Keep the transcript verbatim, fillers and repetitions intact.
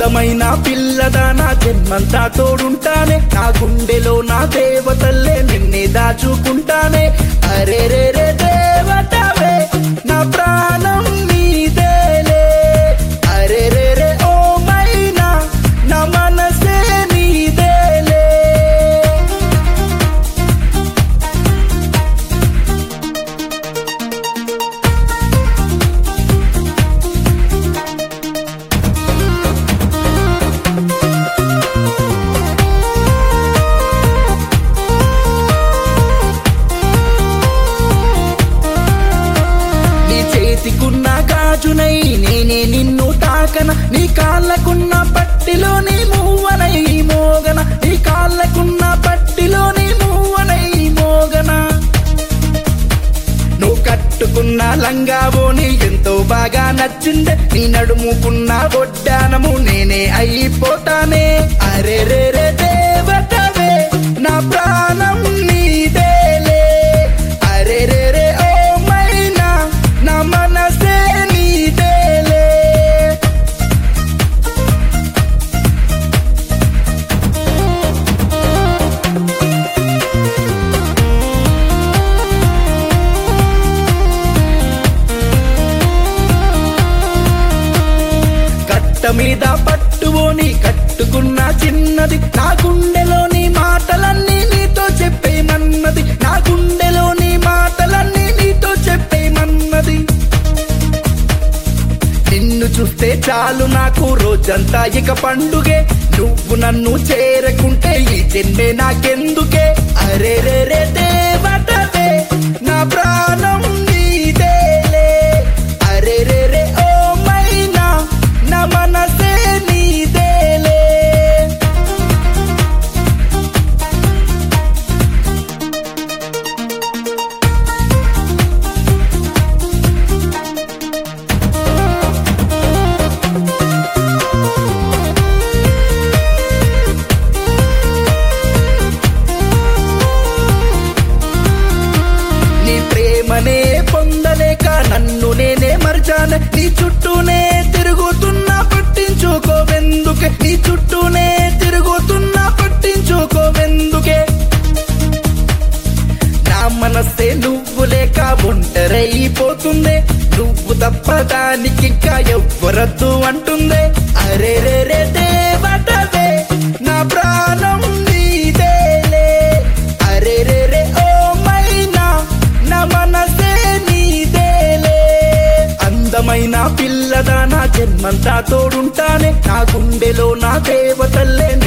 అందమైన పిల్లదా నా జన్మంతా తోడుంటానే, నా గుండెలో నా దేవతల్లే నిన్నే దాచుకుంటానే. అరే రే రే దేవతవే నా ప్రాణం నీదేలే, అరే రే రే ఓ మైనా నా మనసే నీదేలే. చేతికున్న గాజునై నేనే నిన్ను తాకన, నీ కాళ్ళకున్న పట్టిలోని మూవనై మోగన, నీ కాళ్ళకున్న పట్టిలోని మూవనై మోగన. నువ్వు కట్టుకున్న లంగావోని ఎంతో బాగా నచ్చిందే, నీ నడుముకున్న ఒడ్డానము నేనే అయిపోతానే. అరే రే రే దేవతవే నా ప్రాణం నీదేలే, అరే రే రే ఓ మైనా నా మనసే నీదేలే. కట్ట మీద పట్టువోని కట్టుకున్న చిన్నది, నా గుండెలోని మాటలన్నీ నీతో చెప్పేమన్నది, నా గుండెలోని మాటలన్నీ నీతో చెప్పేమన్నది. నిన్ను చూస్తే చాలు నాకు రోజంతా ఇక పండుగే, నువ్వు నన్ను చేరకుంటే ఈ జన్మే నాకెందుకే. అరే రే రే దేవతవే నా ప్రాణం నీదేలే, అరే రే రే ఓ మైనా నా మనసే నీదేలే. నీ ప్రేమనే పొందలేక నన్ను నేనే మరిచానే, నీ చుట్టూనే తిరుగుతున్నా పట్టించుకోవెందుకే, నీ చుట్టూనే తిరుగుతున్నా పట్టించుకోవెందుకే. నా మనసే నువ్వు లేక ఒంటరైపోతుందే, నువ్వు తప్ప దానికి ఇంకా ఎవ్వరద్దు అంటుందే. అరే రే రే దేవతవే నా ప్రాణం నీదేలే, అరే రే రే ఓ మైనా నా మనసే నీదేలే. అందమైన పిల్లదా నా జన్మంతా తోడుంటానే, నా గుండెలో నా దేవతల్లే